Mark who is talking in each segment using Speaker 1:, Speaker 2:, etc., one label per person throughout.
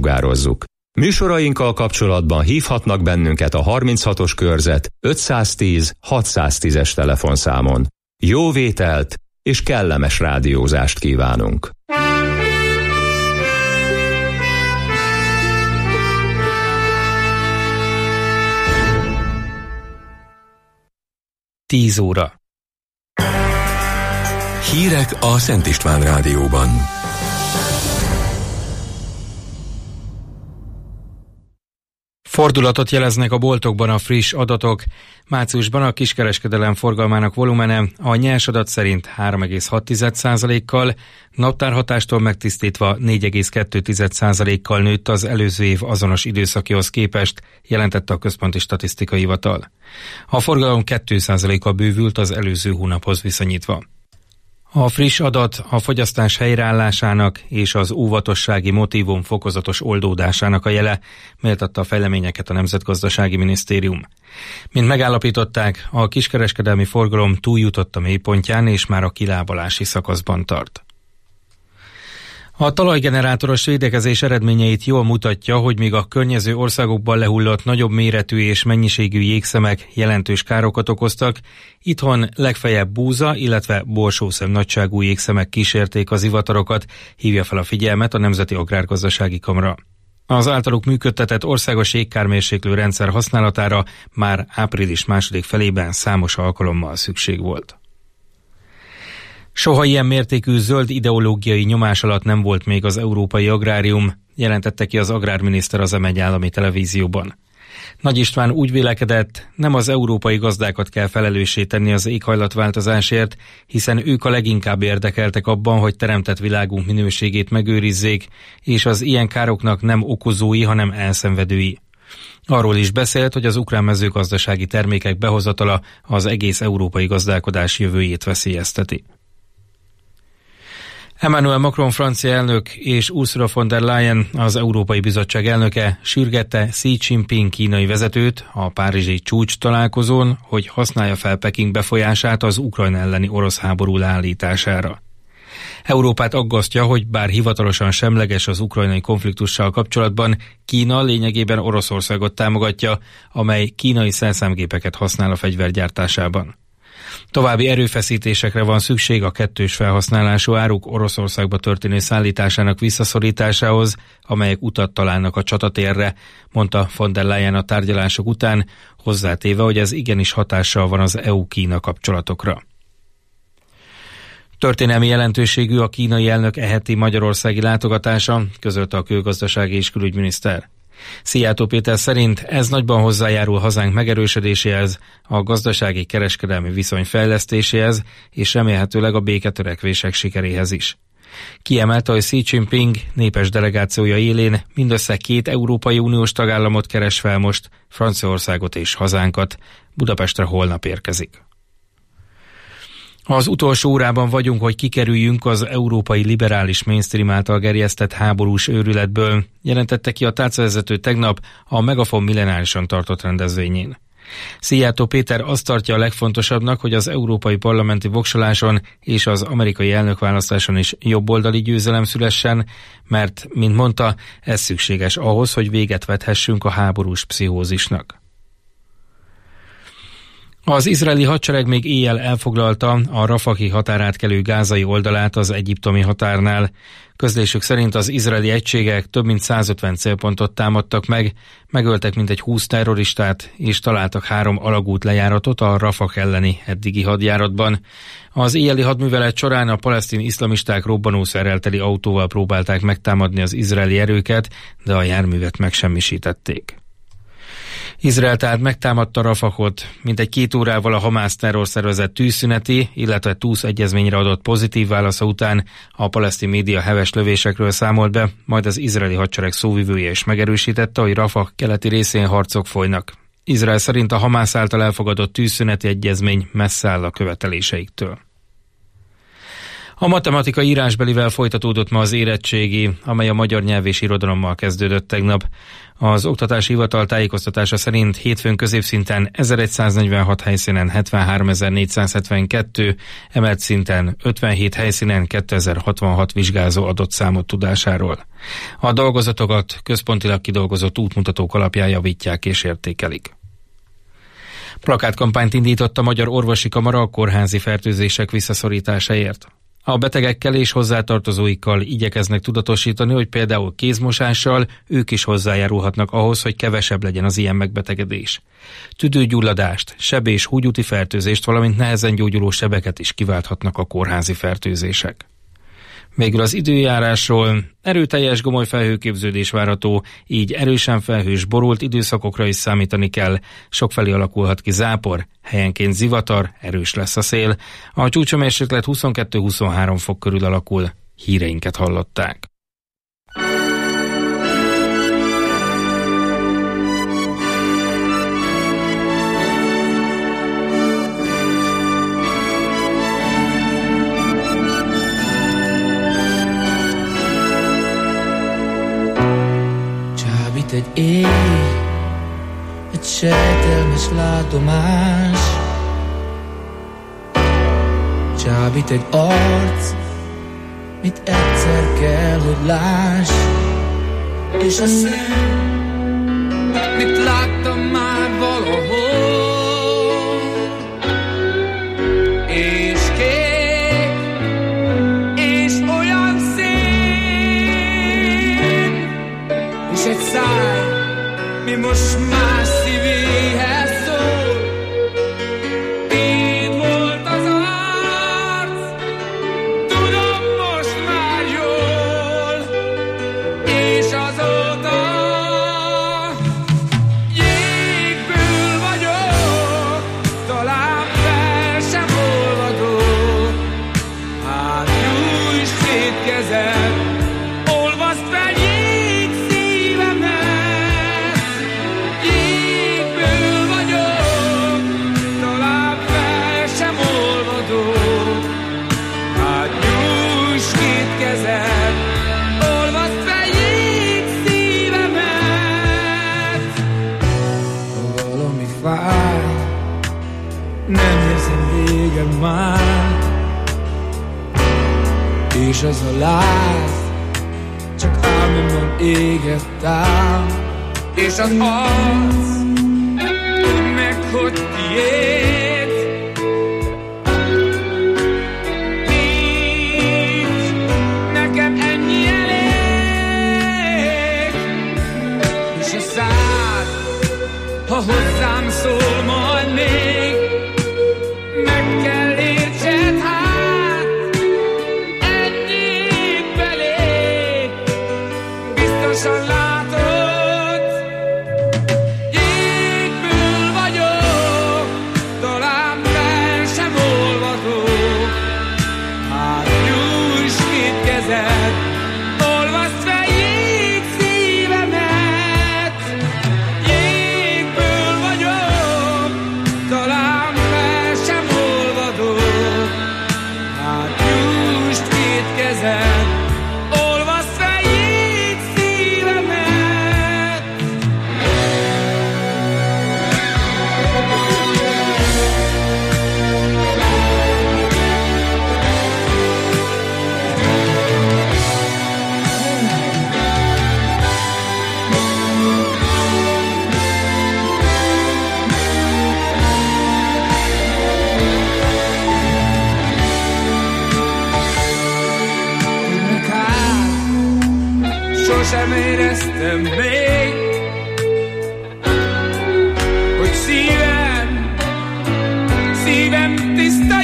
Speaker 1: sugározzuk. Műsorainkkal kapcsolatban hívhatnak bennünket a 36-os körzet 510 610-es telefonszámon. Jó vételt és kellemes rádiózást kívánunk!
Speaker 2: Tíz óra.
Speaker 3: Hírek a Szent István Rádióban.
Speaker 2: Fordulatot jeleznek a boltokban a friss adatok. Márciusban a kiskereskedelem forgalmának volumene a nyers adat szerint 3,6%-kal, naptárhatástól megtisztítva 4,2%-kal nőtt az előző év azonos időszakihoz képest, jelentette a Központi Statisztikai Hivatal. A forgalom 2%-kal bővült az előző hónaphoz viszonyítva. A friss adat a fogyasztás helyreállásának és az óvatossági motívum fokozatos oldódásának a jele, méltatta a fejleményeket a Nemzetgazdasági Minisztérium. Mint megállapították, a kiskereskedelmi forgalom túljutott a mélypontján és már a kilábalási szakaszban tart. A talajgenerátoros védekezés eredményeit jól mutatja, hogy míg a környező országokban lehullott nagyobb méretű és mennyiségű jégszemek jelentős károkat okoztak, itthon legfeljebb búza, illetve borsószem nagyságú jégszemek kísérték az ivatarokat, hívja fel a figyelmet a Nemzeti Agrárgazdasági Kamara. Az általuk működtetett országos jégkármérséklő rendszer használatára már április második felében számos alkalommal szükség volt. Soha ilyen mértékű zöld ideológiai nyomás alatt nem volt még az európai agrárium, jelentette ki az agrárminiszter az M1 állami televízióban. Nagy István úgy vélekedett, nem az európai gazdákat kell felelőssé tenni az éghajlatváltozásért, hiszen ők a leginkább érdekeltek abban, hogy teremtett világunk minőségét megőrizzék, és az ilyen károknak nem okozói, hanem elszenvedői. Arról is beszélt, hogy az ukrán mezőgazdasági termékek behozatala az egész európai gazdálkodás jövőjét veszélyezteti. Emmanuel Macron francia elnök és Ursula von der Leyen, az Európai Bizottság elnöke sürgette Xi Jinping kínai vezetőt a párizsi csúcs találkozón, hogy használja fel Peking befolyását az Ukrajna elleni orosz háború leállítására. Európát aggasztja, hogy bár hivatalosan semleges az ukrajnai konfliktussal kapcsolatban, Kína lényegében Oroszországot támogatja, amely kínai szerszámgépeket használ a fegyvergyártásában. További erőfeszítésekre van szükség a kettős felhasználású áruk Oroszországba történő szállításának visszaszorításához, amelyek utat találnak a csatatérre, mondta von der Leyen a tárgyalások után, hozzátéve, hogy ez igenis hatással van az EU-Kína kapcsolatokra. Történelmi jelentőségű a kínai elnök heti magyarországi látogatása, közölte a külgazdasági és külügyminiszter. Szijjártó Péter szerint ez nagyban hozzájárul hazánk megerősödéséhez, a gazdasági kereskedelmi viszony fejlesztéséhez és remélhetőleg a béketörekvések sikeréhez is. Kiemelte, hogy Xi Jinping népes delegációja élén mindössze 2 Európai Uniós tagállamot keres fel most, Franciaországot és hazánkat. Budapestre holnap érkezik. Az utolsó órában vagyunk, hogy kikerüljünk az európai liberális mainstream által gerjesztett háborús őrületből, jelentette ki a tárcavezető tegnap a Megafon millenárisan tartott rendezvényén. Szijjártó Péter azt tartja a legfontosabbnak, hogy az európai parlamenti voksoláson és az amerikai elnökválasztáson is jobboldali győzelem szülessen, mert, mint mondta, ez szükséges ahhoz, hogy véget vethessünk a háborús pszichózisnak. Az izraeli hadsereg még éjjel elfoglalta a Rafahi határátkelő gázai oldalát az egyiptomi határnál. Közlésük szerint az izraeli egységek több mint 150 célpontot támadtak meg, megöltek mintegy 20 terroristát, és találtak 3 alagút lejáratot a Rafah elleni eddigi hadjáratban. Az éjjeli hadművelet során a palesztin iszlamisták robbanószerrel teli autóval próbálták megtámadni az izraeli erőket, de a járművet megsemmisítették. Izrael tehát megtámadta Rafahot, mintegy 2 órával a Hamász terrorszervezet tűzszüneti, illetve TUSZ egyezményre adott pozitív válasza után a palesztin média heves lövésekről számolt be, majd az izraeli hadsereg szóvivője is megerősítette, hogy Rafah keleti részén harcok folynak. Izrael szerint a Hamász által elfogadott tűzszüneti egyezmény messze áll a követeléseiktől. A matematika írásbelivel folytatódott ma az érettségi, amely a magyar nyelv és irodalommal kezdődött tegnap. Az Oktatási Hivatal tájékoztatása szerint hétfőn középszinten 1146 helyszínen 73.472, emelt szinten 57 helyszínen 2066 vizsgázó adott számot tudásáról. A dolgozatokat központilag kidolgozott útmutatók alapján javítják és értékelik. Plakátkampányt indított a Magyar Orvosi Kamara a kórházi fertőzések visszaszorításáért. A betegekkel és hozzátartozóikkal igyekeznek tudatosítani, hogy például kézmosással ők is hozzájárulhatnak ahhoz, hogy kevesebb legyen az ilyen megbetegedés. Tüdőgyulladást, seb- és húgyúti fertőzést, valamint nehezen gyógyuló sebeket is kiválthatnak a kórházi fertőzések. Végül az időjárásról: erőteljes gomoly felhőképződés várható, így erősen felhős, borult időszakokra is számítani kell. Sokfelé alakulhat ki zápor, helyenként zivatar, erős lesz a szél. A csúcshőmérséklet 22-23 fok körül alakul. Híreinket hallották.
Speaker 4: Egy éj, egy sejtelmes látomás, csábít egy arc, mit egyszer kell, hogy láss, és a szem, mit láttam már valahol, és kék, és olyan szép, és egy száj, mi most más szívéhez szól. Tiéd volt az arc, tudom most már jól, és azóta jégből vagyok, talán fel sem olvadok. Hát nyújts szét kezed, olvasd fel jég szívemet. Jégből vagyok, talán fel sem olvadok. Hát nyújts két kezed, olvasd fel jég szívemet. Ha valami fáj, nem érzem végem már, és az a láz csak álmomban égett ám, és az arc, tudd meg, hogy tiéd. Nincs nekem ennyi elég, és a szád, ha hozzám szól majd még, meg kell értsed, hát ennyit belé, biztosan látod. Jégből vagyok, talán fel sem olvadok. Hát nyújts két kezed, olvasd fel jég szívemet. Jégből vagyok, talán fel sem olvadok. Hát nyújts két kezed, olvasd fel jég szívemet. Tudnak hát, sosem éreztem még, hogy szívem tiszta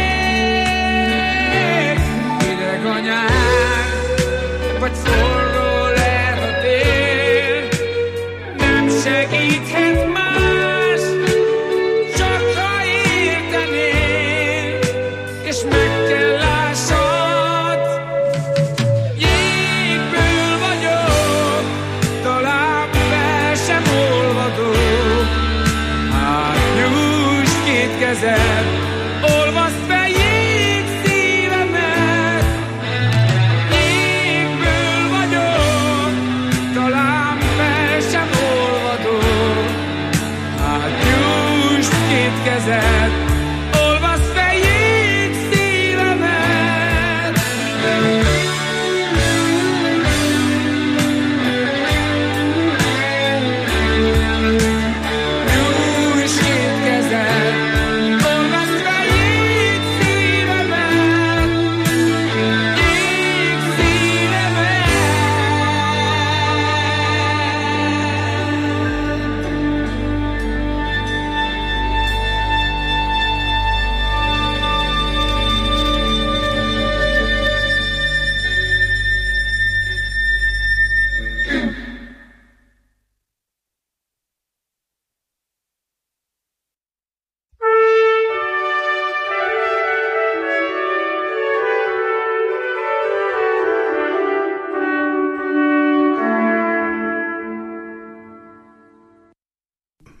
Speaker 4: jég. Hideg a nyár, vagy forró lehet a tél, nem segíthet más, csak ha értenél, és meg kell lássad. Jégből vagyok, talán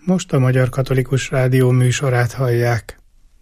Speaker 5: Most a Magyar Katolikus Rádió műsorát hallják.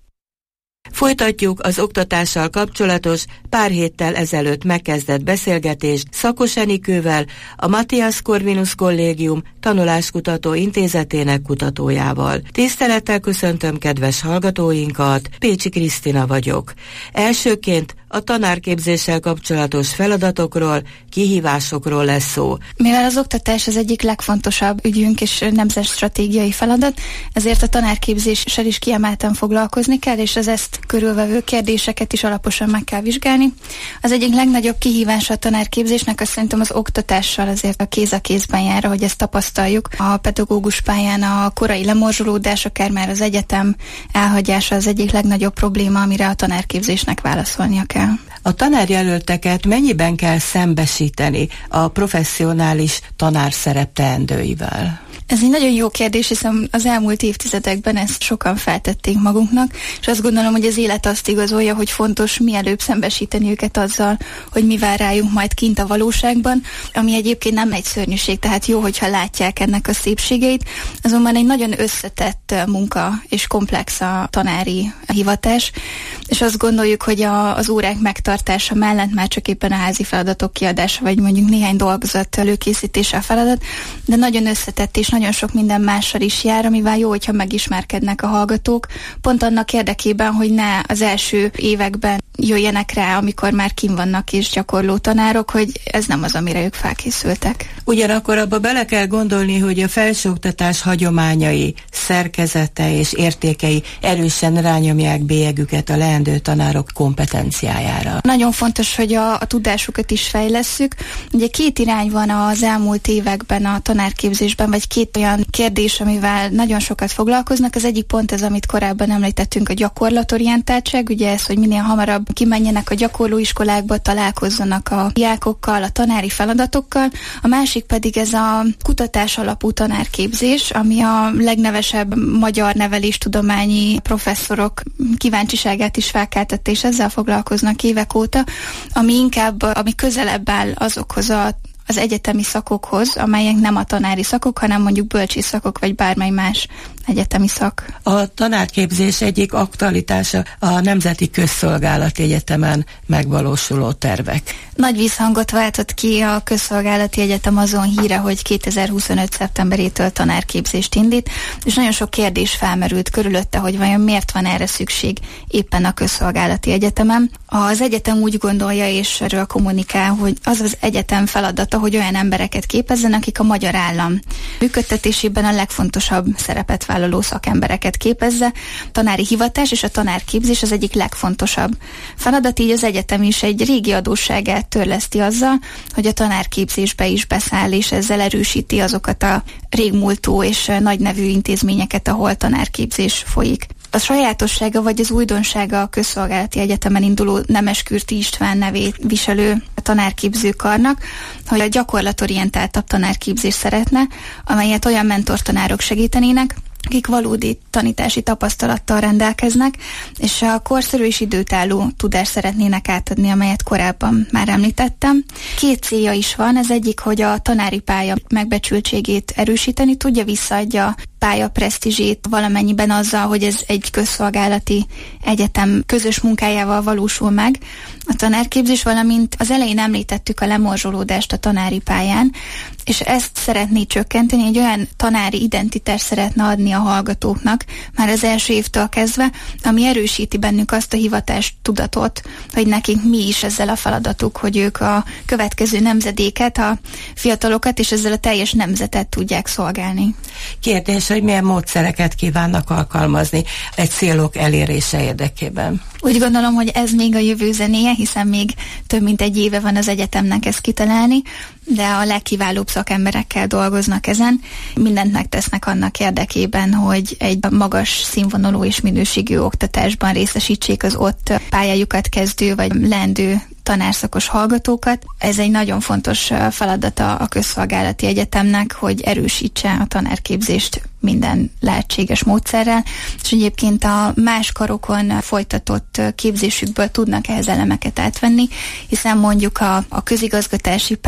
Speaker 6: Folytatjuk az oktatással kapcsolatos, pár héttel ezelőtt megkezdett beszélgetést Szakos Enikővel, a Matthias Corvinus Kollégium Tanuláskutató Intézetének kutatójával. Tisztelettel köszöntöm kedves hallgatóinkat, Pécsi Krisztina vagyok. Elsőként a tanárképzéssel kapcsolatos feladatokról, kihívásokról lesz szó.
Speaker 7: Mivel az oktatás az egyik legfontosabb ügyünk és nemzetstratégiai feladat, ezért a tanárképzéssel is kiemelten foglalkozni kell, és az ezt körülvevő kérdéseket is alaposan meg kell vizsgálni. Az egyik legnagyobb kihívása a tanárképzésnek azt szerintem az oktatással azért a kéz a kézben jár, hogy ezt tapasztaljuk. A pedagógus pályán a korai lemorzsolódás, akár már az egyetem elhagyása az egyik legnagyobb probléma, amire a tanárképzésnek válaszolnia kell.
Speaker 6: A tanárjelölteket mennyiben kell szembesíteni a professzionális tanárszerep teendőivel?
Speaker 7: Ez egy nagyon jó kérdés, hiszen az elmúlt évtizedekben ezt sokan feltették magunknak, és azt gondolom, hogy az élet azt igazolja, hogy fontos mielőbb szembesíteni őket azzal, hogy mi vár rájuk majd kint a valóságban, ami egyébként nem egy szörnyűség, tehát jó, hogyha látják ennek a szépségeit, azonban egy nagyon összetett munka és komplex a tanári hivatás, és azt gondoljuk, hogy az órák megtartása mellett már csak éppen a házi feladatok kiadása, vagy mondjuk néhány dolgozat előkészítése a feladat, de nagyon összetett és nagyon sok minden mással is jár, amivel jó, hogyha megismerkednek a hallgatók, pont annak érdekében, hogy ne az első években jöjjenek rá, amikor már kint vannak és gyakorló tanárok, hogy ez nem az, amire ők felkészültek.
Speaker 6: Ugyanakkor abba bele kell gondolni, hogy a felsőoktatás hagyományai, szerkezete és értékei erősen rányomják bélyegüket a leendő tanárok kompetenciájára.
Speaker 7: Nagyon fontos, hogy a tudásukat is fejlesszük. Ugye két irány van az elmúlt években a tanárképzésben, vagy két olyan kérdés, amivel nagyon sokat foglalkoznak. Az egyik pont ez, amit korábban említettünk, a gyakorlatorientáltság, ugye ez, hogy minél hamarabb kimenjenek a gyakorlóiskolákba, találkozzanak a diákokkal, a tanári feladatokkal. A másik pedig ez a kutatás alapú tanárképzés, ami a legnevesebb magyar neveléstudományi professzorok kíváncsiságát is felkeltette, és ezzel foglalkoznak évek óta, ami közelebb áll azokhoz az egyetemi szakokhoz, amelyek nem a tanári szakok, hanem mondjuk bölcsész szakok, vagy bármely más egyetemi szak.
Speaker 6: A tanárképzés egyik aktualitása a Nemzeti Közszolgálati Egyetemen megvalósuló tervek.
Speaker 7: Nagy visszhangot váltott ki a Közszolgálati Egyetem azon híre, hogy 2025. szeptemberétől tanárképzést indít, és nagyon sok kérdés felmerült körülötte, hogy vajon miért van erre szükség éppen a Közszolgálati Egyetemen. Az egyetem úgy gondolja, és erről kommunikál, hogy az az egyetem feladata, hogy olyan embereket képezzen, akik a magyar állam működtetésében a legfontosabb szerepet vállaló szakembereket képezze. A tanári hivatás és a tanárképzés az egyik legfontosabb feladat, így az egyetem is egy régi adósságát törleszti azzal, hogy a tanárképzésbe is beszáll, és ezzel erősíti azokat a régmúltú és nagynevű intézményeket, ahol tanárképzés folyik. A sajátossága vagy az újdonsága a Közszolgálati Egyetemen induló Nemeskürti István nevét viselő tanárképzőkarnak, hogy a gyakorlatorientáltabb tanárképzést szeretne, amelyet olyan mentortanárok segítenének, akik valódi tanítási tapasztalattal rendelkeznek, és a korszerű és időtálló tudást szeretnének átadni, amelyet korábban már említettem. Két célja is van, ez egyik, hogy a tanári pálya megbecsültségét erősíteni tudja, visszaadja pálya presztízsét valamennyiben azzal, hogy ez egy közszolgálati egyetem közös munkájával valósul meg. A tanárképzés, valamint az elején említettük a lemorzsolódást a tanári pályán, és ezt szeretné csökkenteni, egy olyan tanári identitást szeretne adni a hallgatóknak már az első évtől kezdve, ami erősíti bennük azt a hivatás tudatot, hogy nekik mi is ezzel a feladatuk, hogy ők a következő nemzedéket, a fiatalokat és ezzel a teljes nemzetet tudják szolgálni.
Speaker 6: Kérdés, hogy milyen módszereket kívánnak alkalmazni egy célok elérése érdekében?
Speaker 7: Úgy gondolom, hogy ez még a jövő zenéje, hiszen még több mint egy éve van az egyetemnek ezt kitalálni, de a legkiválóbb szakemberekkel dolgoznak ezen. Mindent megtesznek annak érdekében, hogy egy magas színvonalú és minőségű oktatásban részesítsék az ott pályájukat kezdő vagy leendő tanárszakos hallgatókat. Ez egy nagyon fontos feladata a Közszolgálati Egyetemnek, hogy erősítse a tanárképzést minden lehetséges módszerrel, és egyébként a más karokon folytatott képzésükből tudnak ehhez elemeket átvenni, hiszen mondjuk a közigazgatási pálya, a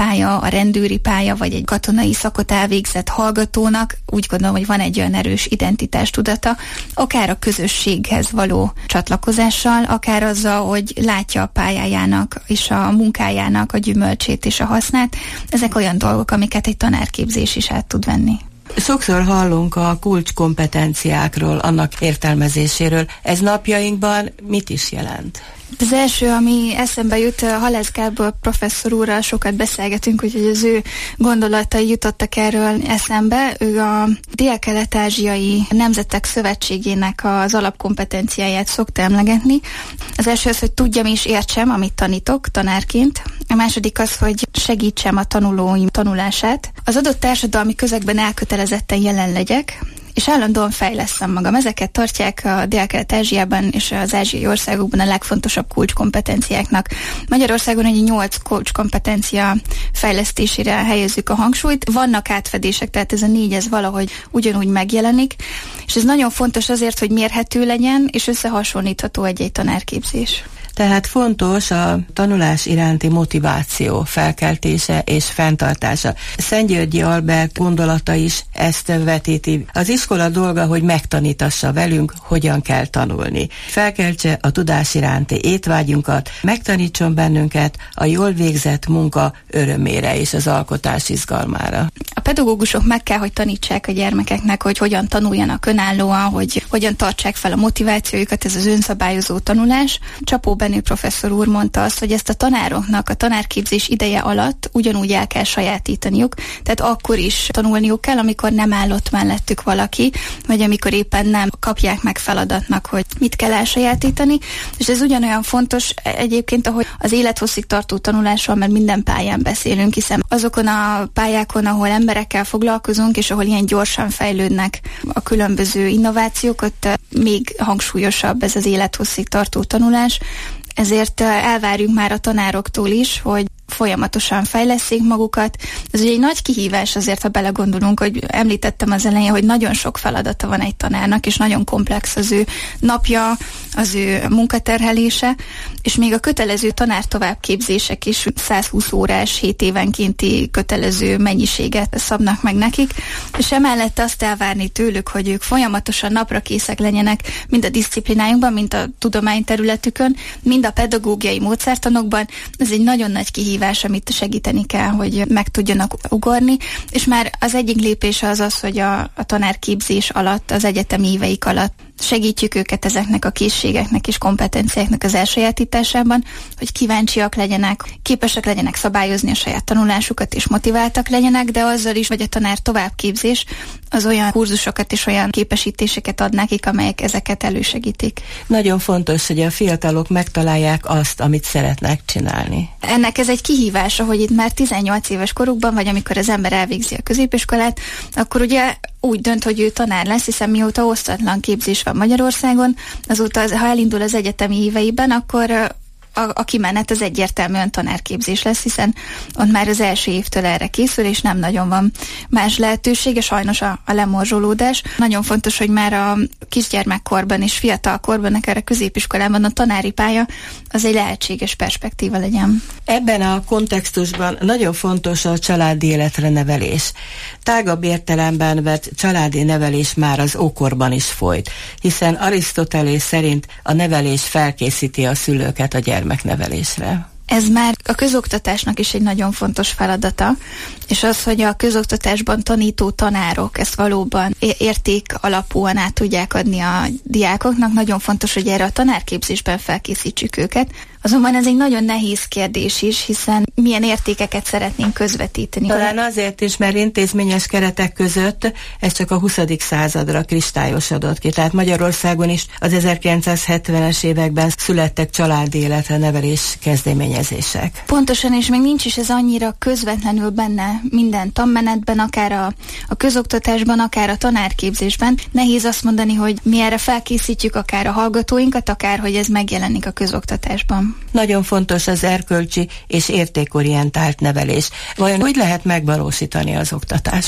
Speaker 7: a rendőri pálya, vagy egy katonai szakot elvégzett hallgatónak úgy gondolom, hogy van egy olyan erős identitástudata, akár a közösséghez való csatlakozással, akár azzal, hogy látja a pályájának és a munkájának a gyümölcsét és a hasznát. Ezek olyan dolgok, amiket egy tanárképzés is át tud venni.
Speaker 6: Sokszor hallunk a kulcskompetenciákról, annak értelmezéséről. Ez napjainkban mit is jelent?
Speaker 7: Az első, ami eszembe jut, Halász Gábor professzor úrral sokat beszélgetünk, úgyhogy az ő gondolatai jutottak erről eszembe. Ő a Dél-Kelet-Ázsiai Nemzetek Szövetségének az alapkompetenciáját szokta emlegetni. Az első az, hogy tudjam és értsem, amit tanítok tanárként. A második az, hogy segítsem a tanulóim tanulását. Az adott társadalmi közegben elkötelezetten jelen legyek, és állandóan fejlesztem magam. Ezeket tartják a Dél-Kelet-Ázsiában és az ázsiai országokban a legfontosabb kulcskompetenciáknak. Magyarországon egy 8 kulcskompetencia fejlesztésére helyezzük a hangsúlyt. Vannak átfedések, tehát ez a 4 ez valahogy ugyanúgy megjelenik, és ez nagyon fontos azért, hogy mérhető legyen, és összehasonlítható egy tanárképzés.
Speaker 6: Tehát fontos a tanulás iránti motiváció felkeltése és fenntartása. Szentgyörgyi Albert gondolata is ezt vetíti. Az iskola dolga, hogy megtanítassa velünk, hogyan kell tanulni. Felkeltse a tudás iránti étvágyunkat, megtanítson bennünket a jól végzett munka örömére és az alkotás izgalmára.
Speaker 7: A pedagógusok meg kell, hogy tanítsák a gyermekeknek, hogy hogyan tanuljanak önállóan, hogy hogyan tartsák fel a motivációjukat, ez az önszabályozó tanulás. Csapó Benő professzor úr mondta azt, hogy ezt a tanároknak a tanárképzés ideje alatt ugyanúgy el kell sajátítaniuk, tehát akkor is tanulniuk kell, amikor nem állott mellettük valaki, vagy amikor éppen nem kapják meg feladatnak, hogy mit kell elsajátítani, és ez ugyanolyan fontos egyébként, ahogy az élethosszig tartó tanulásról, mert minden pályán beszélünk, hiszen azokon a pályákon, ahol emberekkel foglalkozunk, és ahol ilyen gyorsan fejlődnek a különböző innovációk, ott még hangsúlyosabb ez az élethosszig tartó tanulás. Ezért elvárjuk már a tanároktól is, hogy folyamatosan fejleszték magukat. Ez ugye egy nagy kihívás azért, ha belegondolunk, hogy említettem az elején, hogy nagyon sok feladata van egy tanárnak, és nagyon komplex az ő napja, az ő munkaterhelése, és még a kötelező tanártovábbképzések is 120 órás, 7 évenkénti kötelező mennyiséget szabnak meg nekik, és emellett azt elvárni tőlük, hogy ők folyamatosan napra készek legyenek, mind a diszciplinájukban, mind a tudományterületükön, mind a pedagógiai módszertanokban. Ez egy nagyon nagy kihívás, amit segíteni kell, hogy meg tudjanak ugorni, és már az egyik lépés az, hogy a tanárképzés alatt, az egyetemi éveik alatt segítjük őket ezeknek a készségeknek és kompetenciáknak az elsajátításában, hogy kíváncsiak legyenek, képesek legyenek szabályozni a saját tanulásukat és motiváltak legyenek, de azzal is, hogy a tanár továbbképzés az olyan kurzusokat és olyan képesítéseket ad nekik, amelyek ezeket elősegítik.
Speaker 6: Nagyon fontos, hogy a fiatalok megtalálják azt, amit szeretnek csinálni.
Speaker 7: Ennek ez egy kihívása, hogy itt már 18 éves korukban, vagy amikor az ember elvégzi a középiskolát, akkor ugye úgy dönt, hogy ő tanár lesz, hiszen mióta osztatlan képzés van Magyarországon, azóta, ha elindul az egyetemi éveiben, akkor a kimenet az egyértelműen tanárképzés lesz, hiszen ott már az első évtől erre készül, és nem nagyon van más lehetősége, sajnos a lemorzsolódás. Nagyon fontos, hogy már a kisgyermekkorban és fiatalkorban, akár a középiskolában a tanári pálya az egy lehetséges perspektíva legyen.
Speaker 6: Ebben a kontextusban nagyon fontos a családi életre nevelés. Tágabb értelemben vett családi nevelés már az ókorban is folyt, hiszen Arisztotelész szerint a nevelés felkészíti a szülőket a gyermeknevelésre.
Speaker 7: Ez már a közoktatásnak is egy nagyon fontos feladata, és az, hogy a közoktatásban tanító tanárok ezt valóban érték alapúan át tudják adni a diákoknak, nagyon fontos, hogy erre a tanárképzésben felkészítsük őket. Azonban ez egy nagyon nehéz kérdés is, hiszen milyen értékeket szeretnénk közvetíteni.
Speaker 6: Talán azért is, mert intézményes keretek között ez csak a 20. századra kristályosodott ki. Tehát Magyarországon is az 1970-es években születtek családi életre nevelés kezdeményezések.
Speaker 7: Pontosan, és még nincs is ez annyira közvetlenül benne minden tanmenetben, akár a közoktatásban, akár a tanárképzésben. Nehéz azt mondani, hogy mi erre felkészítjük akár a hallgatóinkat, akár hogy ez megjelenik a közoktatásban.
Speaker 6: Nagyon fontos az erkölcsi és értékorientált nevelés. Vajon úgy lehet megvalósítani az oktatásban?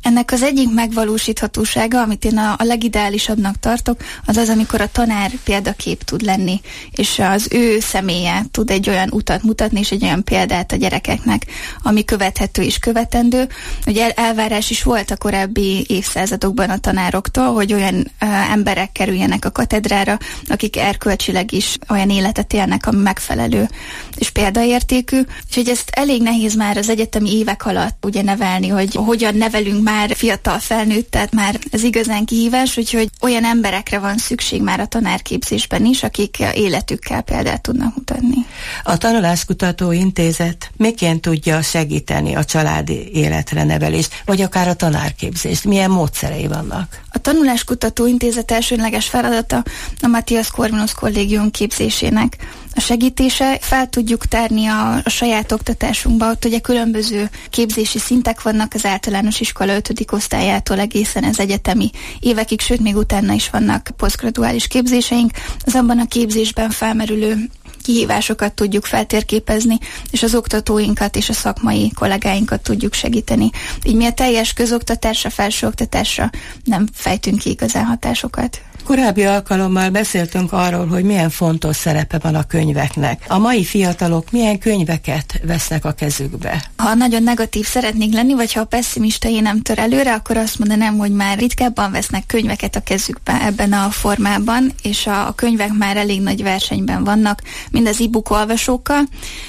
Speaker 7: Ennek az egyik megvalósíthatósága, amit én a legideálisabbnak tartok, az az, amikor a tanár példakép tud lenni, és az ő személye tud egy olyan utat mutatni, és egy olyan példát a gyerekeknek, ami követhető és követendő. Ugye elvárás is volt a korábbi évszázadokban a tanároktól, hogy olyan emberek kerüljenek a katedrára, akik erkölcsileg is olyan életet élnek, ami megfelelő és példaértékű. És hogy ezt elég nehéz már az egyetemi évek alatt ugye nevelni, hogy hogyan nevelünk már fiatal felnőttet, már ez igazán kihívás, úgyhogy olyan emberekre van szükség már a tanárképzésben is, akik életükkel példát tudnak mutatni.
Speaker 6: A Tanuláskutató Intézet miként tudja segíteni a családi életre nevelést, vagy akár a tanárképzést? Milyen módszerei vannak?
Speaker 7: A Tanuláskutató Intézet elsődleges feladata a Matthias Corvinus Kollégium képzésének a segítése. Fel tudjuk tárni a saját oktatásunkba, ott ugye különböző képzési szintek vannak az általános iskola 5. osztályától egészen az egyetemi évekig, sőt még utána is vannak posztgraduális képzéseink. Az abban a képzésben felmerülő kihívásokat tudjuk feltérképezni, és az oktatóinkat és a szakmai kollégáinkat tudjuk segíteni. Így mi a teljes közoktatásra, felsőoktatásra nem fejtünk ki igazán hatásokat.
Speaker 6: Korábbi alkalommal beszéltünk arról, hogy milyen fontos szerepe van a könyveknek. A mai fiatalok milyen könyveket vesznek a kezükbe?
Speaker 7: Ha nagyon negatív szeretnék lenni, vagy ha a pessimista én nem tör előre, akkor azt mondanám, hogy már ritkábban vesznek könyveket a kezükbe ebben a formában, és a könyvek már elég nagy versenyben vannak, mind az e-book olvasókkal,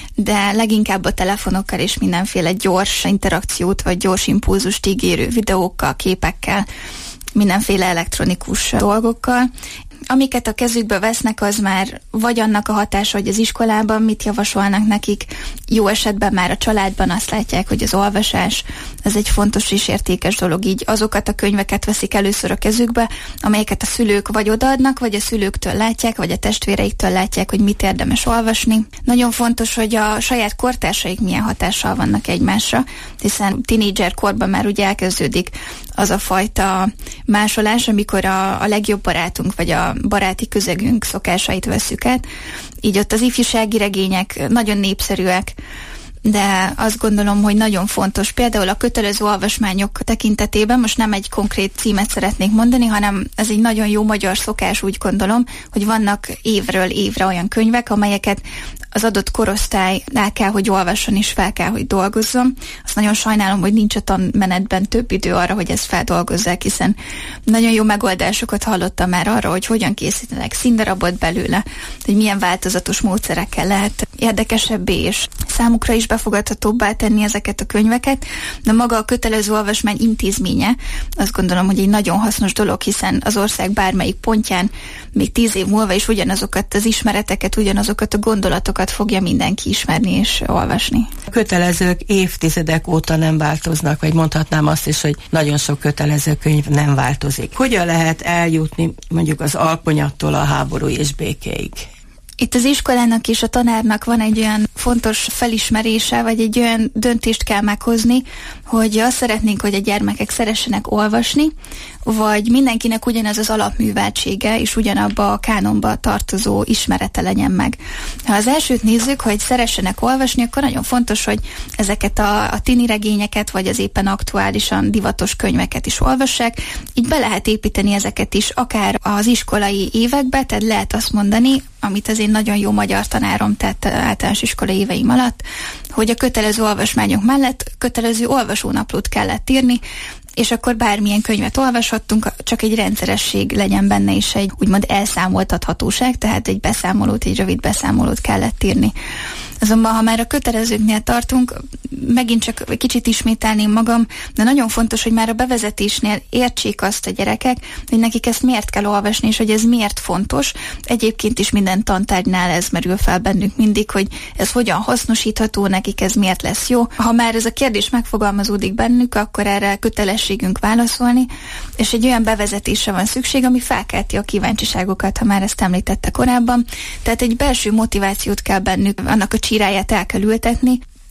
Speaker 7: de leginkább a telefonokkal és mindenféle gyors interakciót, vagy gyors impulzust ígérő videókkal, képekkel, mindenféle elektronikus dolgokkal. Amiket a kezükbe vesznek, az már vagy annak a hatása, hogy az iskolában mit javasolnak nekik, jó esetben már a családban azt látják, hogy az olvasás az egy fontos és értékes dolog, így azokat a könyveket veszik először a kezükbe, amelyeket a szülők vagy odaadnak, vagy a szülőktől látják, vagy a testvéreiktől látják, hogy mit érdemes olvasni. Nagyon fontos, hogy a saját kortársaik milyen hatással vannak egymásra, hiszen tínédzser korban már ugye elkezdődik az a fajta másolás, amikor a legjobb barátunk, vagy a baráti közegünk szokásait vesszük át. Így ott az ifjúsági regények nagyon népszerűek, de azt gondolom, hogy nagyon fontos. Például a kötelező olvasmányok tekintetében most nem egy konkrét címet szeretnék mondani, hanem ez egy nagyon jó magyar szokás, úgy gondolom, hogy vannak évről évre olyan könyvek, amelyeket az adott korosztály el kell, hogy olvasson és fel kell, hogy dolgozzon. Azt nagyon sajnálom, hogy nincs a tanmenetben több idő arra, hogy ezt feldolgozzák, hiszen nagyon jó megoldásokat hallottam már arra, hogy hogyan készítenek színdarabot belőle, hogy milyen változatos módszerekkel lehet érdekesebbé és számukra is befogadhatóbbá tenni ezeket a könyveket, de maga a kötelező olvasmány intézménye azt gondolom, hogy egy nagyon hasznos dolog, hiszen az ország bármelyik pontján még 10 év múlva is ugyanazokat az ismereteket, ugyanazokat a gondolatokat fogja mindenki ismerni és olvasni.
Speaker 6: A kötelezők évtizedek óta nem változnak, vagy mondhatnám azt is, hogy nagyon sok kötelező könyv nem változik. Hogyan lehet eljutni mondjuk az alkonyattól a háború és békéig?
Speaker 7: Itt az iskolának és a tanárnak van egy olyan fontos felismerése, vagy egy olyan döntést kell meghozni, hogy azt szeretnénk, hogy a gyermekek szeressenek olvasni, vagy mindenkinek ugyanaz az alapműveltsége, és ugyanabba a kánonba tartozó ismerete legyen meg. Ha az elsőt nézzük, hogy szeressenek olvasni, akkor nagyon fontos, hogy ezeket a tini regényeket, vagy az éppen aktuálisan divatos könyveket is olvassák. Így be lehet építeni ezeket is, akár az iskolai évekbe, tehát lehet azt mondani, amit az én nagyon jó magyar tanárom tett általános iskolai éveim alatt, hogy a kötelező olvasmányok mellett kötelező olvasónaplót kellett írni, és akkor bármilyen könyvet olvashattunk, csak egy rendszeresség legyen benne, és egy úgymond elszámoltathatóság, tehát egy beszámolót, egy rövid beszámolót kellett írni. Azonban, ha már a kötelezőknél tartunk, megint csak egy kicsit ismételném magam, de nagyon fontos, hogy már a bevezetésnél értsék azt a gyerekek, hogy nekik ezt miért kell olvasni, és hogy ez miért fontos. Egyébként is minden tantárgynál ez merül fel bennük mindig, hogy ez hogyan hasznosítható, nekik ez miért lesz jó. Ha már ez a kérdés megfogalmazódik bennük, akkor erre kötelességünk válaszolni, és egy olyan bevezetésre van szükség, ami felkelti a kíváncsiságokat, ha már ezt említette korábban. Tehát egy belső motivációt kell bennük, annak a csíráját el kell ültetni,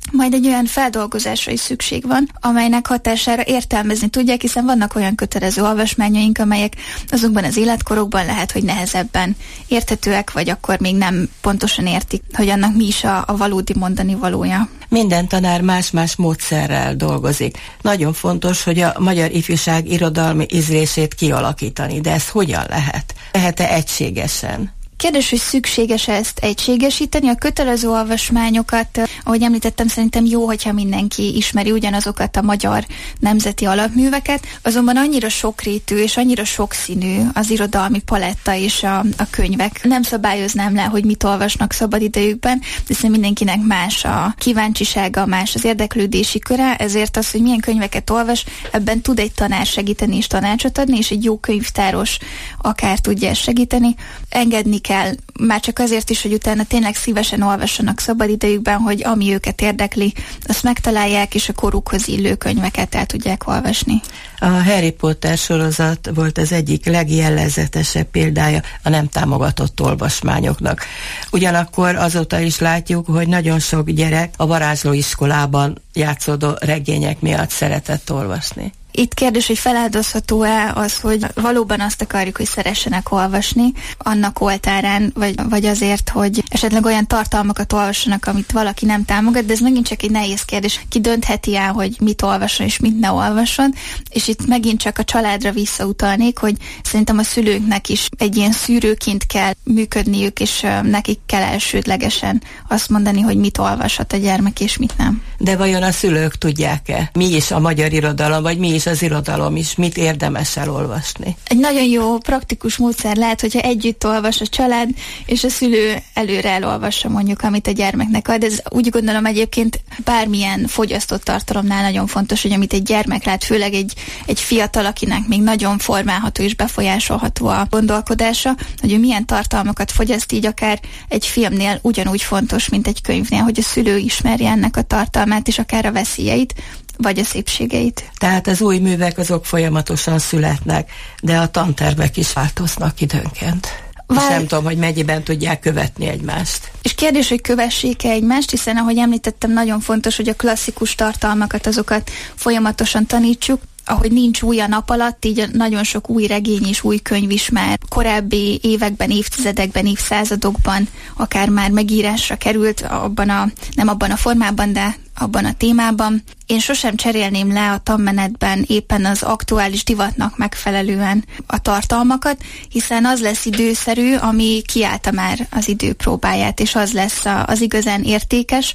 Speaker 7: majd egy olyan feldolgozásra is szükség van, amelynek hatására értelmezni tudják, hiszen vannak olyan kötelező olvasmányaink, amelyek azokban az életkorokban lehet, hogy nehezebben érthetőek, vagy akkor még nem pontosan értik, hogy annak mi is a valódi mondani valója.
Speaker 6: Minden tanár más-más módszerrel dolgozik. Nagyon fontos, hogy a magyar ifjúság irodalmi ízlését kialakítani, de ez hogyan lehet? Lehet-e egységesen?
Speaker 7: Kérdés, hogy szükséges ezt egységesíteni. A kötelező olvasmányokat, ahogy említettem, szerintem jó, hogyha mindenki ismeri ugyanazokat a magyar nemzeti alapműveket, azonban annyira sokrétű és annyira sokszínű az irodalmi paletta és a könyvek. Nem szabályoznám le, hogy mit olvasnak szabadidejükben, hiszen mindenkinek más a kíváncsisága, más az érdeklődési köre, ezért az, hogy milyen könyveket olvas, ebben tud egy tanár segíteni és tanácsot adni, és egy jó könyvtáros akár tudja segíteni. Engedni kell, már csak azért is, hogy utána tényleg szívesen olvassanak szabadidejükben, hogy ami őket érdekli, azt megtalálják, és a korukhoz illő könyveket el tudják olvasni.
Speaker 6: A Harry Potter sorozat volt az egyik legjellegzetesebb példája a nem támogatott olvasmányoknak. Ugyanakkor azóta is látjuk, hogy nagyon sok gyerek a varázslóiskolában játszódó regények miatt szeretett olvasni.
Speaker 7: Itt kérdés, hogy feláldozható-e az, hogy valóban azt akarjuk, hogy szeressenek olvasni annak oltárán, vagy azért, hogy esetleg olyan tartalmakat olvassanak, amit valaki nem támogat, de ez megint csak egy nehéz kérdés. Ki döntheti el, hogy mit olvasson és mit ne olvasson, és itt megint csak a családra visszautalnék, hogy szerintem a szülőknek is egy ilyen szűrőként kell működniük, és nekik kell elsődlegesen azt mondani, hogy mit olvashat a gyermek és mit nem.
Speaker 6: De vajon a szülők tudják-e? Mi is a magyar irodalom, vagy mi is az irodalom is, mit érdemes elolvasni?
Speaker 7: Egy nagyon jó, praktikus módszer lehet, hogyha együtt olvas a család, és a szülő előre elolvassa mondjuk, amit a gyermeknek ad. Ez úgy gondolom egyébként bármilyen fogyasztott tartalomnál nagyon fontos, hogy amit egy gyermek lát, főleg egy fiatal, akinek még nagyon formálható és befolyásolható a gondolkodása, hogy ő milyen tartalmakat fogyaszt, így akár egy filmnél ugyanúgy fontos, mint egy könyvnél, hogy a szülő ismerje ennek a tartalmát, és akár a veszélyeit, vagy a szépségeit.
Speaker 6: Tehát az új művek azok folyamatosan születnek, de a tantervek is változnak időnként. És nem tudom, hogy mennyiben tudják követni egymást.
Speaker 7: És kérdés, hogy kövessék-e egymást, hiszen ahogy említettem, nagyon fontos, hogy a klasszikus tartalmakat, azokat folyamatosan tanítsuk. Ahogy nincs új a nap alatt, így nagyon sok új regény és új könyv is már korábbi években, évtizedekben, évszázadokban akár már megírásra került, nem abban a formában, de abban a témában. Én sosem cserélném le a tanmenetben éppen az aktuális divatnak megfelelően a tartalmakat, hiszen az lesz időszerű, ami kiállta már az idő próbáját, és az lesz az igazán értékes,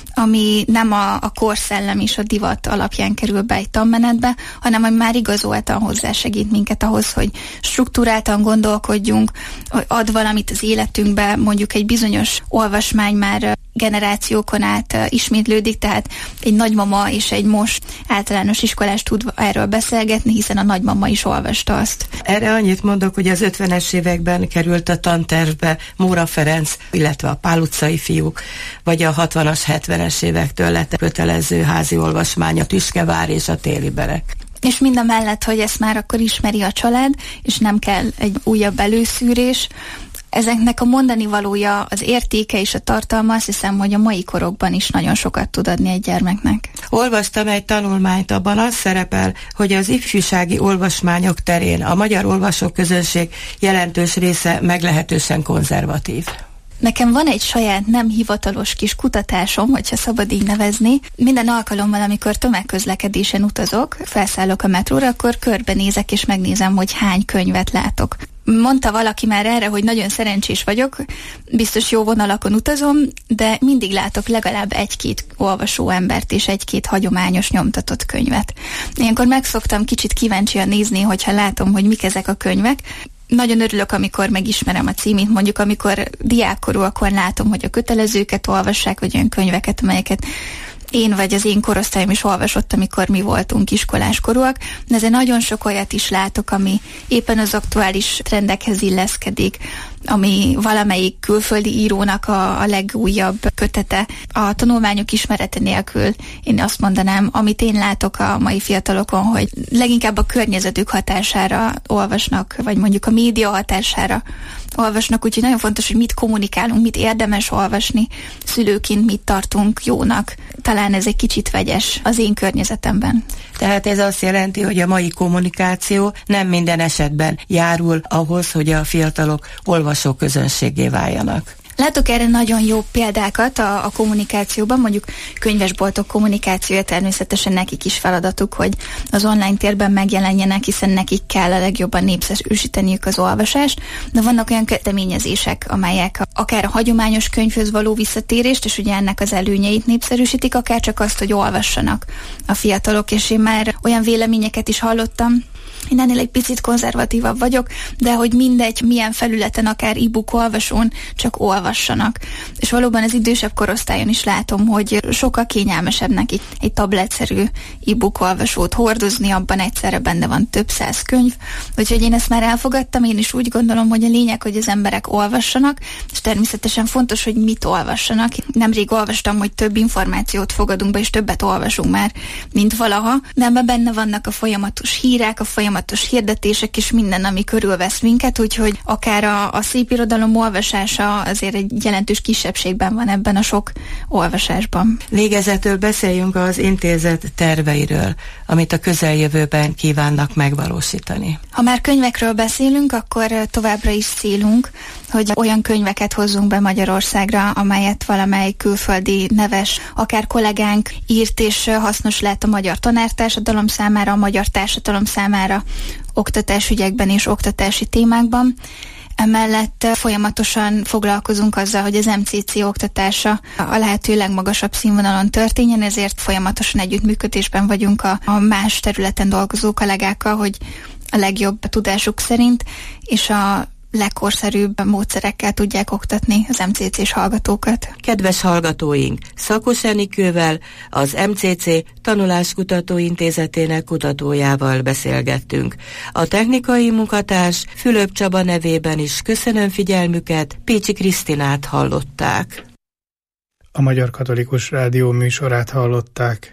Speaker 7: ami nem a korszellem és a divat alapján kerül be egy tanmenetbe, hanem ami már igazoltan hozzásegít minket ahhoz, hogy struktúráltan gondolkodjunk, ad valamit az életünkbe, mondjuk egy bizonyos olvasmány már generációkon át ismétlődik, tehát egy nagymama és egy most általános iskolás tud erről beszélgetni, hiszen a nagymama is olvasta azt.
Speaker 6: Erre annyit mondok, hogy az 50-es években került a tantervbe Móra Ferenc, illetve a Pál utcai fiúk, vagy a 60-as, 70-es évektől lett kötelező házi olvasmány, a Tüskevár és a Téli berek.
Speaker 7: És mindamellett, hogy ezt már akkor ismeri a család, és nem kell egy újabb előszűrés, ezeknek a mondani valója, az értéke és a tartalma, azt hiszem, hogy a mai korokban is nagyon sokat tud adni egy gyermeknek.
Speaker 6: Olvastam egy tanulmányt, abban az szerepel, hogy az ifjúsági olvasmányok terén a magyar olvasóközönség jelentős része meglehetősen konzervatív.
Speaker 7: Nekem van egy saját nem hivatalos kis kutatásom, hogyha szabad így nevezni. Minden alkalommal, amikor tömegközlekedésen utazok, felszállok a metróra, akkor körbenézek és megnézem, hogy hány könyvet látok. Mondta valaki már erre, hogy nagyon szerencsés vagyok, biztos jó vonalakon utazom, de mindig látok legalább egy-két olvasó embert és egy-két hagyományos nyomtatott könyvet. Ilyenkor megszoktam kicsit kíváncsian nézni, hogyha látom, hogy mik ezek a könyvek. Nagyon örülök, amikor megismerem a címét, mondjuk amikor diákkorúakon látom, hogy a kötelezőket olvassák, vagy olyan könyveket, amelyeket én vagy az én korosztályom is olvasott, amikor mi voltunk iskoláskorúak, de ezért nagyon sok olyat is látok, ami éppen az aktuális trendekhez illeszkedik. ami valamelyik külföldi írónak a legújabb kötete. A tanulmányok ismerete nélkül én azt mondanám, amit én látok a mai fiatalokon, hogy leginkább a környezetük hatására olvasnak, vagy mondjuk a média hatására olvasnak, úgyhogy nagyon fontos, hogy mit kommunikálunk, mit érdemes olvasni, szülőként mit tartunk jónak. Talán ez egy kicsit vegyes az én környezetemben.
Speaker 6: Tehát ez azt jelenti, hogy a mai kommunikáció nem minden esetben járul ahhoz, hogy a fiatalok olvasóközönséggé váljanak.
Speaker 7: Látok erre nagyon jó példákat a kommunikációban, mondjuk könyvesboltok kommunikációja, természetesen nekik is feladatuk, hogy az online térben megjelenjenek, hiszen nekik kell a legjobban népszerűsíteniük az olvasást, de vannak olyan kezdeményezések, amelyek akár a hagyományos könyvhöz való visszatérést, és ugye ennek az előnyeit népszerűsítik, akár csak azt, hogy olvassanak a fiatalok, és én már olyan véleményeket is hallottam, én ennél egy picit konzervatívabb vagyok, de hogy mindegy, milyen felületen, akár e-book olvasón, csak olvassanak. És valóban az idősebb korosztályon is látom, hogy sokkal kényelmesebb nekik egy tabletszerű e-book olvasót hordozni, abban egyszerre benne van több száz könyv. Úgyhogy én ezt már elfogadtam, én is úgy gondolom, hogy a lényeg, hogy az emberek olvassanak, és természetesen fontos, hogy mit olvassanak. Nemrég olvastam, hogy több információt fogadunk be, és többet olvasunk már, mint valaha, de ebben benne vannak a folyamatos hírek, a folyamatos hirdetések és minden, ami körülvesz minket, úgyhogy akár a szép irodalom olvasása azért egy jelentős kisebbségben van ebben a sok olvasásban.
Speaker 6: Végezetül beszéljünk az intézet terveiről, amit a közeljövőben kívánnak megvalósítani.
Speaker 7: Ha már könyvekről beszélünk, akkor továbbra is célunk, hogy olyan könyveket hozzunk be Magyarországra, amelyet valamely külföldi neves, akár kollégánk írt, és hasznos lehet a magyar tanártársadalom számára, a magyar társadalom számára, oktatásügyekben és oktatási témákban. Emellett folyamatosan foglalkozunk azzal, hogy az MCC oktatása a lehető legmagasabb színvonalon történjen, ezért folyamatosan együttműködésben vagyunk a más területen dolgozó kollégákkal, hogy a legjobb tudásuk szerint és a legkorszerűbb módszerekkel tudják oktatni az MCC-s hallgatókat.
Speaker 6: Kedves hallgatóink, Szakos Enikővel, az MCC Tanuláskutató Intézetének kutatójával beszélgettünk. A technikai munkatárs Fülöp Csaba nevében is köszönöm figyelmüket, Pécsi Krisztinát hallották.
Speaker 5: A Magyar Katolikus Rádió műsorát hallották.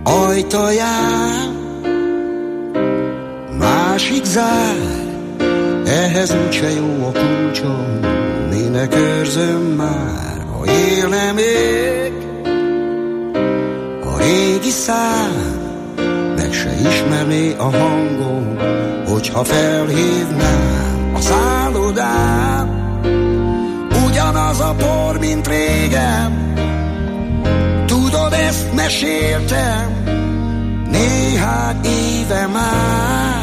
Speaker 8: ajtaján másik zár, ehhez úgyse jó a kulcsom, minek őrzöm már, ha élne még a régi szám, meg se ismerné a hangom, hogyha felhívnám a szállodám. Ugyanaz a por, mint régen, tudod, ezt meséltem néhány éve már.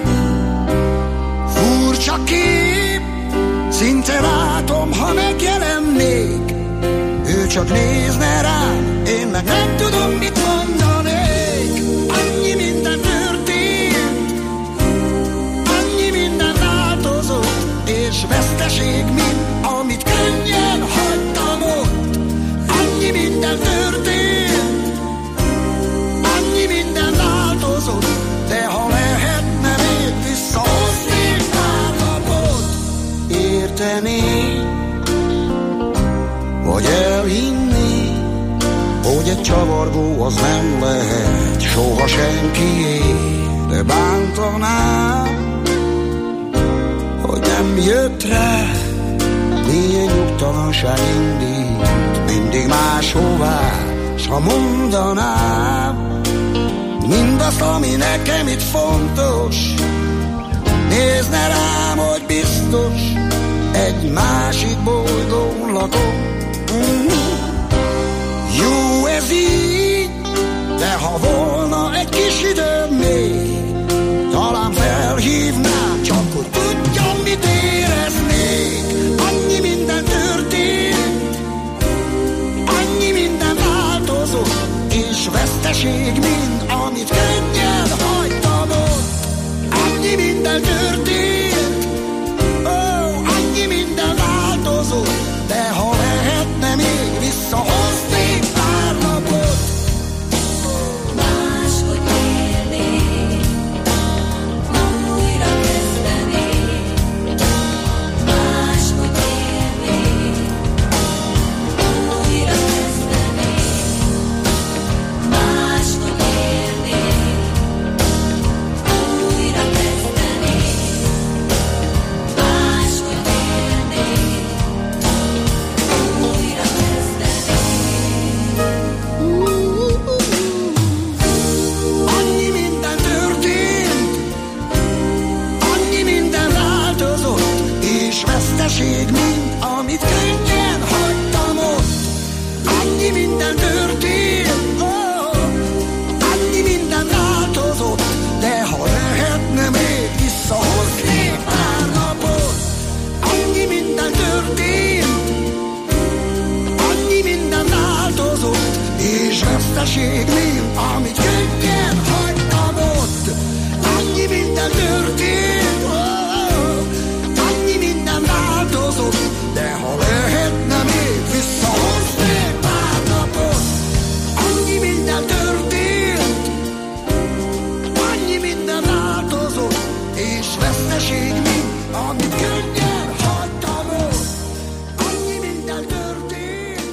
Speaker 8: Furcsa kép, szinte látom, ha megjelennék, ő csak nézne rám, én meg nem tudom, mit mondanék. Annyi minden történt, annyi minden változott, és veszteség mind, amit könnyen hagytam ott. Annyi minden történt, annyi minden változott, de ha lehetne még visszahozni pár napot, érteni, vagy elhinni, hogy egy csavargó az nem lehet soha senkié, de bántanám, hogy nem jött rá, milyen nyugtalanság indít mindig máshová, s ha mondanám mindazt, ami nekem itt fontos, nézne rám, hogy biztos egy másik bolygón lakom. Jó ez így, de ha volna egy kis időm még, talán felhívnám, csak hogy tudjam, mit éreznék. Annyi minden történt, annyi minden változott, és veszteség mind, amit könnyen hagytam ott. Annyi minden történt, annyi minden változott, de ha lehetne még visszahozni pár napot, máshogy élnék, újra kezdenék, máshogy élnék, újra kezdenék, máshogy élnék, újra kezdenék, máshogy élnék. Annyi minden történt, annyi minden változott, és veszteség mind, amit könnyen hagytam ott. Annyi minden történt, annyi minden változott, de ha lehetne még visszahozni pár napot. Annyi minden történt, annyi minden változott, és veszteség mind, amit könnyen hagytam ott. Annyi minden történt, annyi minden változott, de ha lehetne még visszahozni pár napot. Annyi minden történt, annyi minden változott, és veszteség mind, amit könnyen hagytam ott. Annyi minden történt.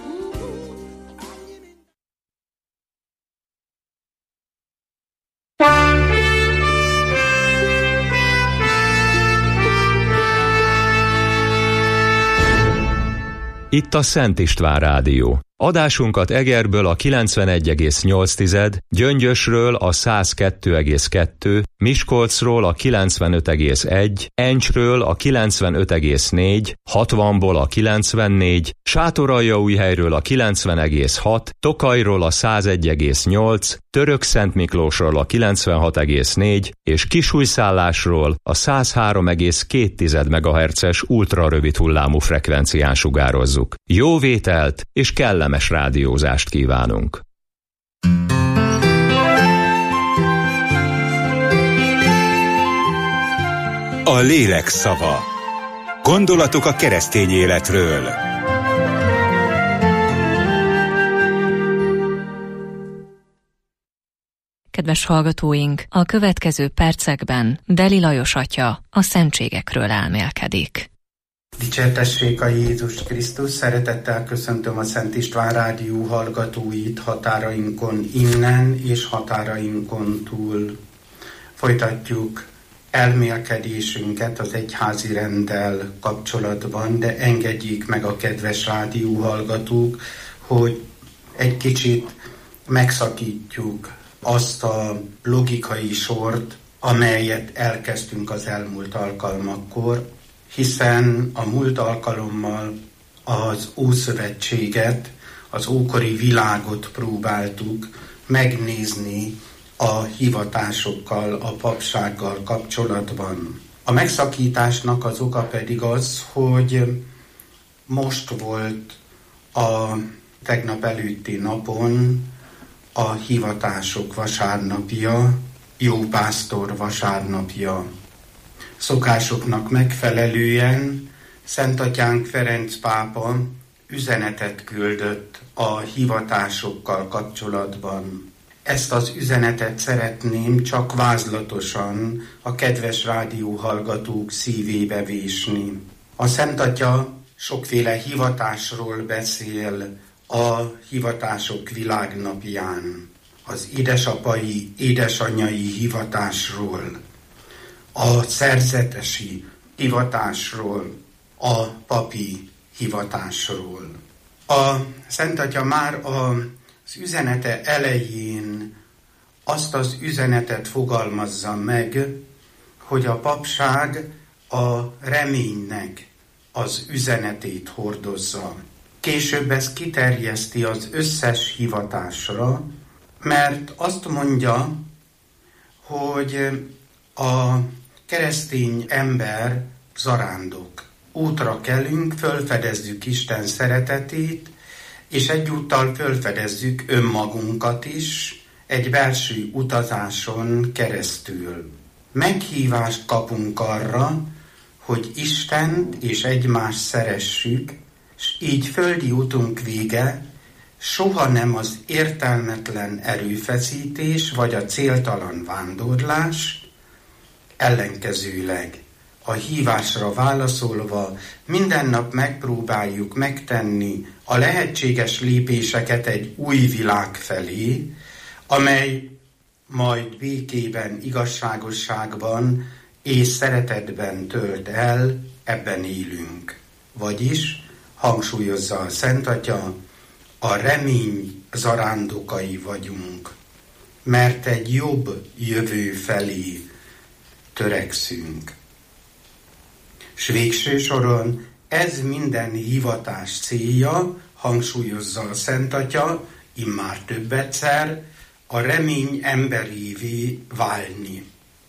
Speaker 1: Itt a Szent István Rádió. Adásunkat Egerből a 91,8, Gyöngyösről a 102,2, Miskolcról a 95,1, Encsről a 95,4, 60-ból a 94, Sátoraljaújhelyről a 90,6, Tokajról a 101,8, Törökszentmiklósról a 96,4 és Kisújszállásról a 103,2 MHz-es ultrarövid hullámú frekvencián sugározzuk. Jó vételt és kellemes rádiózást kívánunk!
Speaker 9: A lélek szava. Gondolatok a keresztény életről.
Speaker 10: Kedves hallgatóink, a következő percekben Deli Lajos atya a szentségekről elmélkedik.
Speaker 11: Dicsértessék a Jézus Krisztus, szeretettel köszöntöm a Szent István Rádió hallgatóit határainkon innen és határainkon túl. Folytatjuk elmélkedésünket az egyházi renddel kapcsolatban, de engedjék meg a kedves rádió hallgatók, hogy egy kicsit megszakítjuk azt a logikai sort, amelyet elkezdtünk az elmúlt alkalmakkor, hiszen a múlt alkalommal az Ószövetséget, az ókori világot próbáltuk megnézni a hivatásokkal, a papsággal kapcsolatban. A megszakításnak az oka pedig az, hogy most volt a tegnap előtti napon a hivatások vasárnapja, Jópásztor vasárnapja. Szokásoknak megfelelően Szent Atyánk Ferenc pápa üzenetet küldött a hivatásokkal kapcsolatban. Ezt az üzenetet szeretném csak vázlatosan a kedves rádióhallgatók szívébe vésni. A Szent Atya sokféle hivatásról beszél a hivatások világnapján. Az édesapai, édesanyai hivatásról, a szerzetesi hivatásról, a papi hivatásról. A Szent Atya már az üzenete elején azt az üzenetet fogalmazza meg, hogy a papság a reménynek az üzenetét hordozza. Később ez kiterjeszti az összes hivatásra, mert azt mondja, hogy a keresztény ember zarándok. Útra kelünk, fölfedezzük Isten szeretetét, és egyúttal fölfedezzük önmagunkat is egy belső utazáson keresztül. Meghívást kapunk arra, hogy Istent és egymást szeressük, és így földi utunk vége soha nem az értelmetlen erőfeszítés vagy a céltalan vándorlás, ellenkezőleg a hívásra válaszolva minden nap megpróbáljuk megtenni a lehetséges lépéseket egy új világ felé, amely majd békében, igazságosságban és szeretetben tölt el, ebben élünk. Vagyis, hangsúlyozza a Szent Atya, a remény zarándokai vagyunk, mert egy jobb jövő felé törekszünk. S végső soron ez minden hivatás célja, hangsúlyozza a Szent Atya, immár több egyszer, a remény emberévé válni.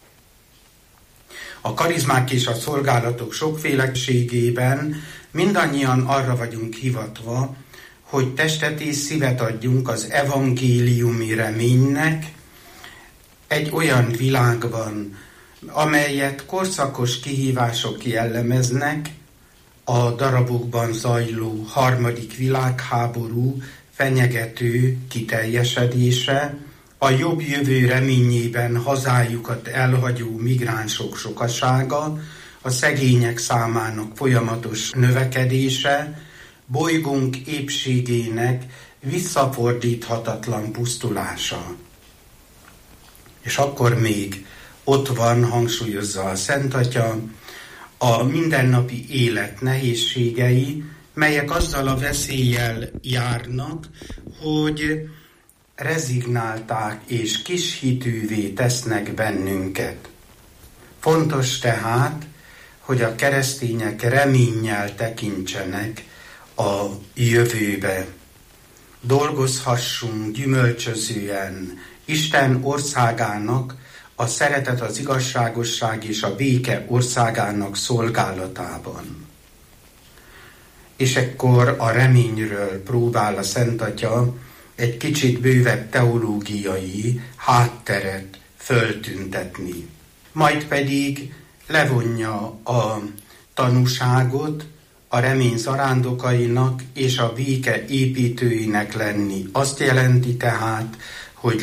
Speaker 11: A karizmák és a szolgálatok sokféleségében mindannyian arra vagyunk hivatva, hogy testet és szívet adjunk az evangéliumi reménynek egy olyan világban, amelyet korszakos kihívások jellemeznek, a darabokban zajló harmadik világháború fenyegető kiteljesedése, a jobb jövő reményében hazájukat elhagyó migránsok sokasága, a szegények számának folyamatos növekedése, bolygónk épségének visszafordíthatatlan pusztulása. És akkor még ott van, hangsúlyozza a Szent Atya, a mindennapi élet nehézségei, melyek azzal a veszéllyel járnak, hogy rezignálták és kishitűvé tesznek bennünket. Fontos tehát, hogy a keresztények reménnyel tekintsenek a jövőbe. Dolgozhassunk gyümölcsözően Isten országának, a szeretet, az igazságosság és a béke országának szolgálatában. És ekkor a reményről próbál a Szent Atya egy kicsit bővebb teológiai hátteret föltüntetni. Majd pedig levonja a tanúságot a remény zarándokainak és a béke építőinek lenni. Azt jelenti tehát, hogy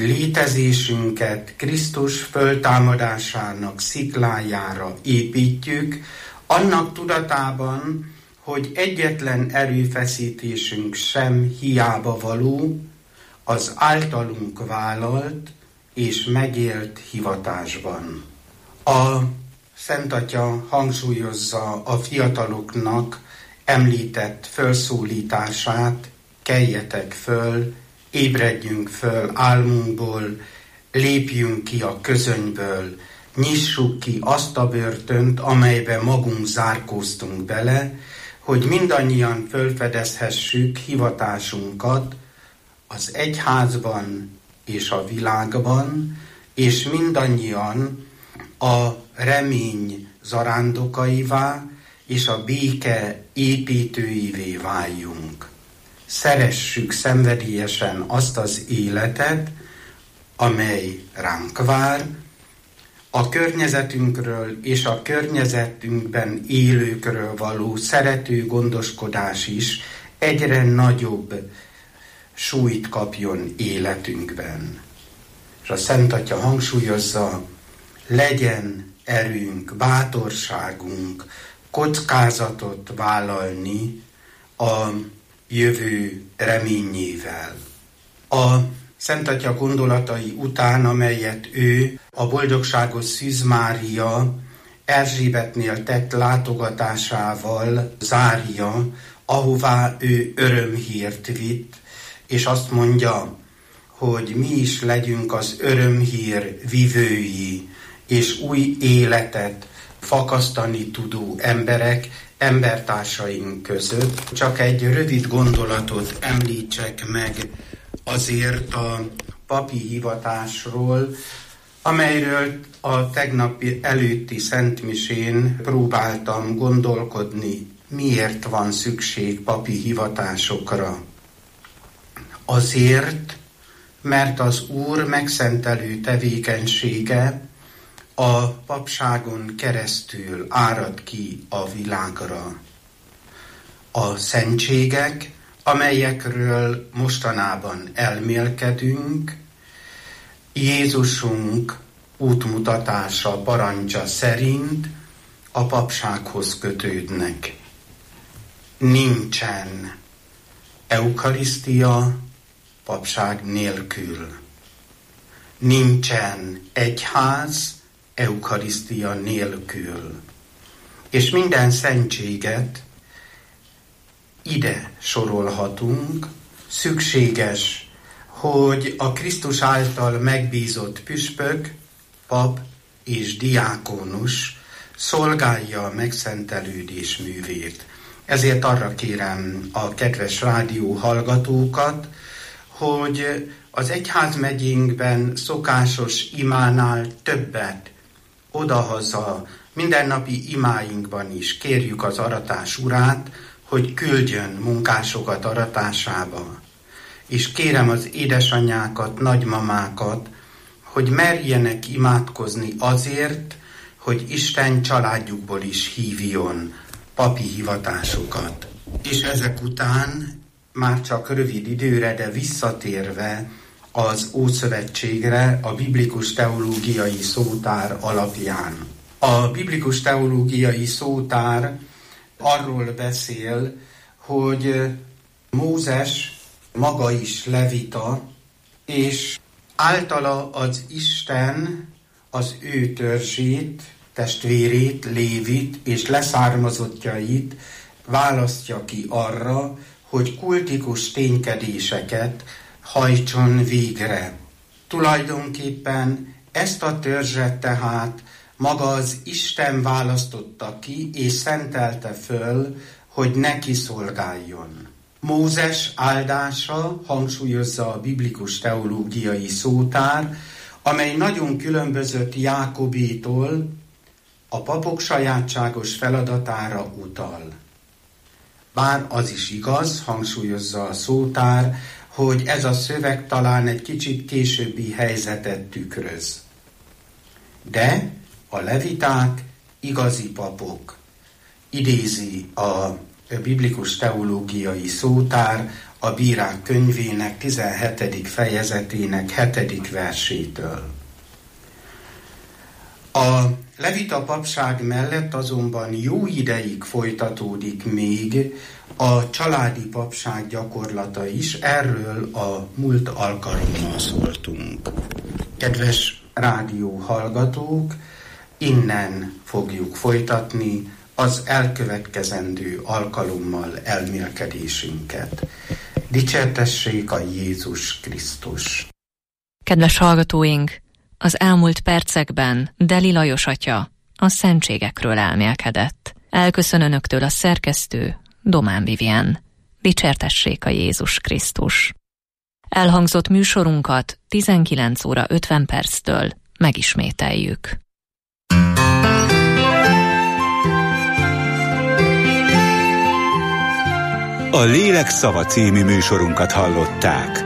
Speaker 11: létezésünket Krisztus föltámadásának sziklájára építjük, Annak tudatában, hogy egyetlen erőfeszítésünk sem hiába való az általunk vállalt és megélt hivatásban. A Szent Atya hangsúlyozza a fiataloknak említett felszólítását: keljetek föl, ébredjünk föl álmunkból, lépjünk ki a közönyből, nyissuk ki azt a börtönt, amelybe magunk zárkóztunk bele, hogy mindannyian fölfedezhessük hivatásunkat az egyházban és a világban, és mindannyian a remény zarándokaivá és a béke építőivé váljunk. Szeressük szenvedélyesen azt az életet, amely ránk vár, a környezetünkről és a környezetünkben élőkről való szerető gondoskodás is egyre nagyobb súlyt kapjon életünkben. És a Szent Atya hangsúlyozza, legyen erőnk, bátorságunk kockázatot vállalni a jövő reményével. A Szent Atya gondolatai után, amelyet ő a boldogságos Szűz Mária Erzsébetnél tett látogatásával zárja, ahová ő örömhírt vitt, és azt mondja, hogy mi is legyünk az örömhír vivői, és új életet fakasztani tudó embertársaink között. Csak egy rövid gondolatot említsek meg azért a papi hivatásról, amelyről a tegnapi előtti szentmisén próbáltam gondolkodni, miért van szükség papi hivatásokra. Azért, mert az Úr megszentelő tevékenysége a papságon keresztül árad ki a világra. A szentségek, amelyekről mostanában elmélkedünk, Jézusunk útmutatása, parancsa szerint a papsághoz kötődnek. Nincsen eukarisztia papság nélkül. Nincsen egyház eukarisztia nélkül. És minden szentséget ide sorolhatunk. Szükséges, hogy a Krisztus által megbízott püspök, pap és diákonus szolgálja a megszentelődés művét. Ezért arra kérem a kedves rádió hallgatókat, hogy az egyházmegyénkben szokásos imánál többet odahaza, mindennapi imáinkban is kérjük az aratás urát, hogy küldjön munkásokat aratásába. És kérem az édesanyákat, nagymamákat, hogy merjenek imádkozni azért, hogy Isten családjukból is hívjon papi hivatásokat. És ezek után már csak rövid időre, de visszatérve az Ószövetségre, a biblikus teológiai szótár alapján. A biblikus teológiai szótár arról beszél, hogy Mózes maga is levita, és általa az Isten az ő törzsét, testvérét, Lévit és leszármazottjait választja ki arra, hogy kultikus ténykedéseket hajtson végre. Tulajdonképpen ezt a törzset tehát maga az Isten választotta ki és szentelte föl, hogy neki szolgáljon. Mózes áldása, hangsúlyozza a biblikus teológiai szótár, amely nagyon különbözött Jákobétól, a papok sajátságos feladatára utal. Bár az is igaz, hangsúlyozza a szótár, hogy ez a szöveg talán egy kicsit későbbi helyzetet tükröz. De a leviták igazi papok, idézi a biblikus teológiai szótár a Bírák könyvének 17. fejezetének 7. versétől. A levita papság mellett azonban jó ideig folytatódik még a családi papság gyakorlata is, erről a múlt alkalommal szóltunk. Kedves rádió hallgatók, innen fogjuk folytatni az elkövetkezendő alkalommal elmélkedésünket. Dicsértessék a Jézus Krisztus!
Speaker 10: Kedves hallgatóink, az elmúlt percekben Deli Lajos atya a szentségekről elmélkedett. Elköszön önöktől a szerkesztő, Domán Vivien. Dicsértessék a Jézus Krisztus! Elhangzott műsorunkat 19 óra 50 perctől megismételjük.
Speaker 9: A Lélek szava című műsorunkat hallották.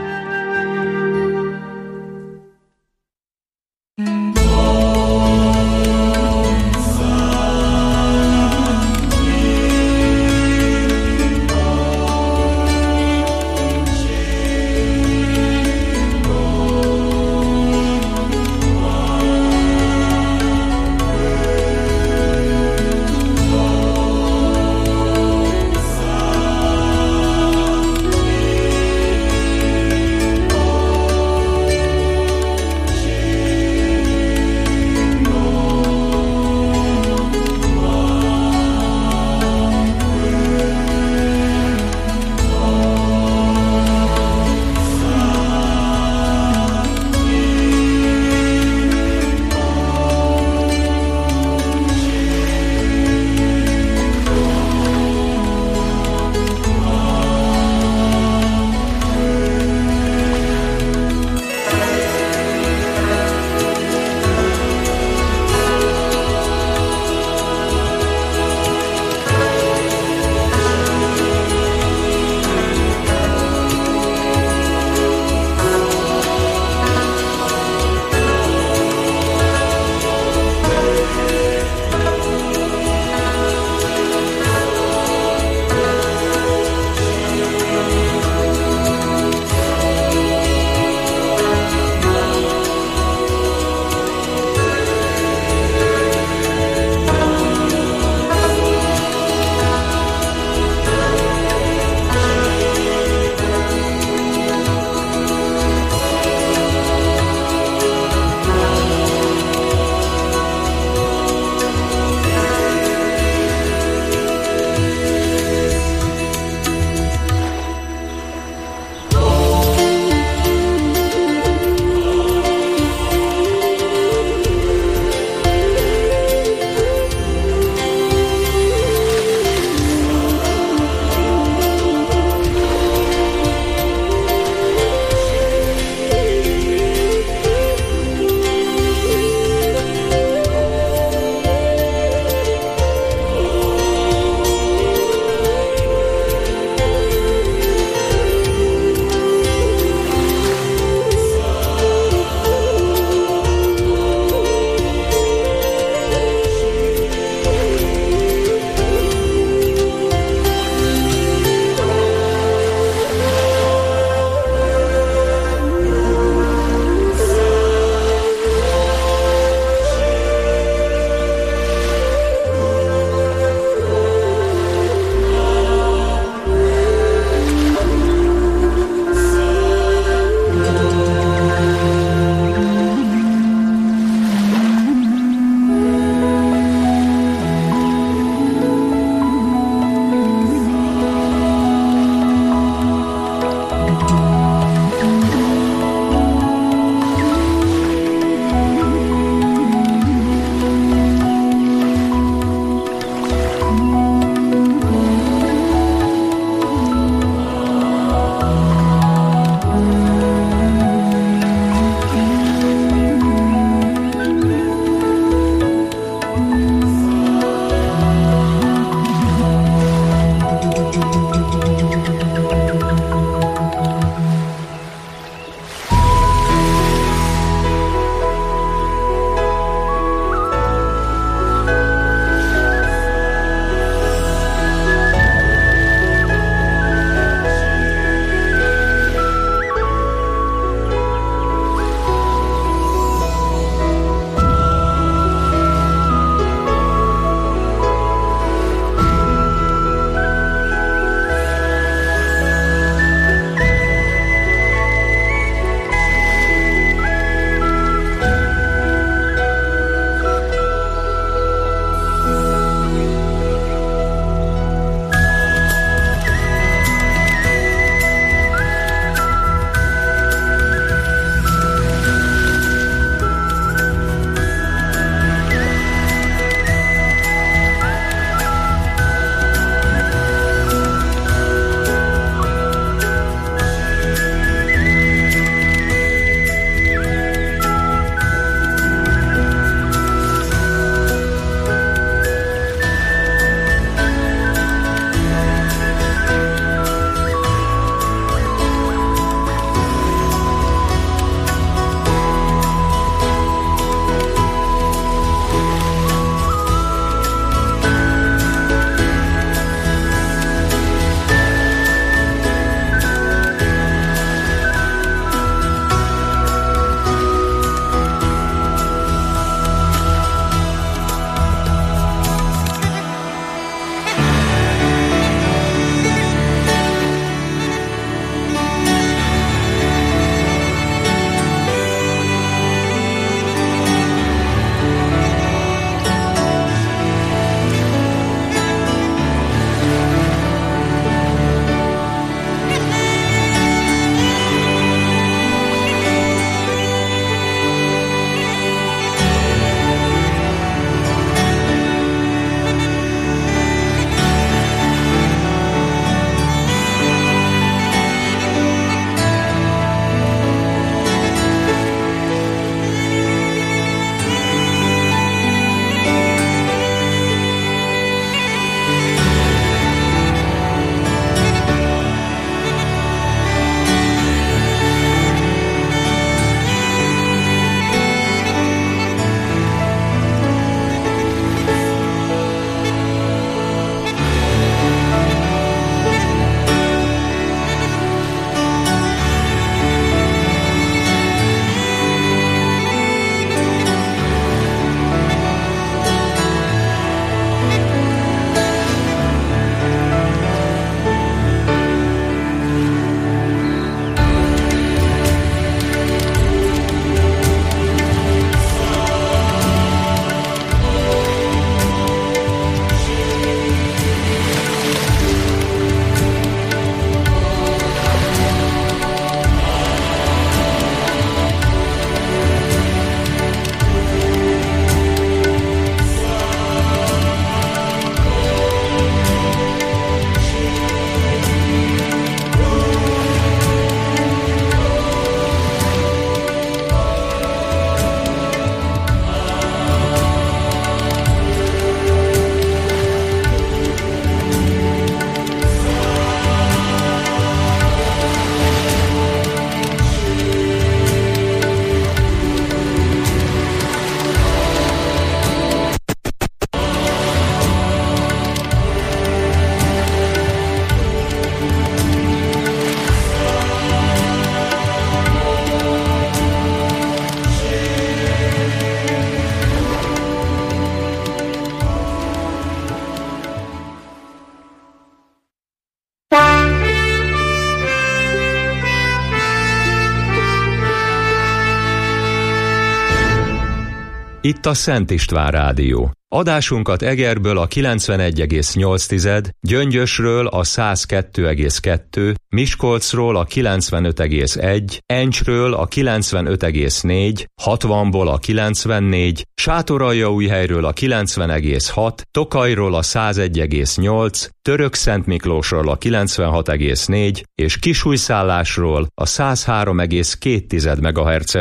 Speaker 1: Itt a Szent István Rádió. Adásunkat Egerből a 91,8, Gyöngyösről a 102,2, Miskolcról a 95,1, Encsről a 95,4, 60-ból a 94, Sátoraljaújhelyről a 90,6, Tokajról a 101,8, Törökszentmiklósról a 96,4 és Kisújszállásról a 103,2 MHz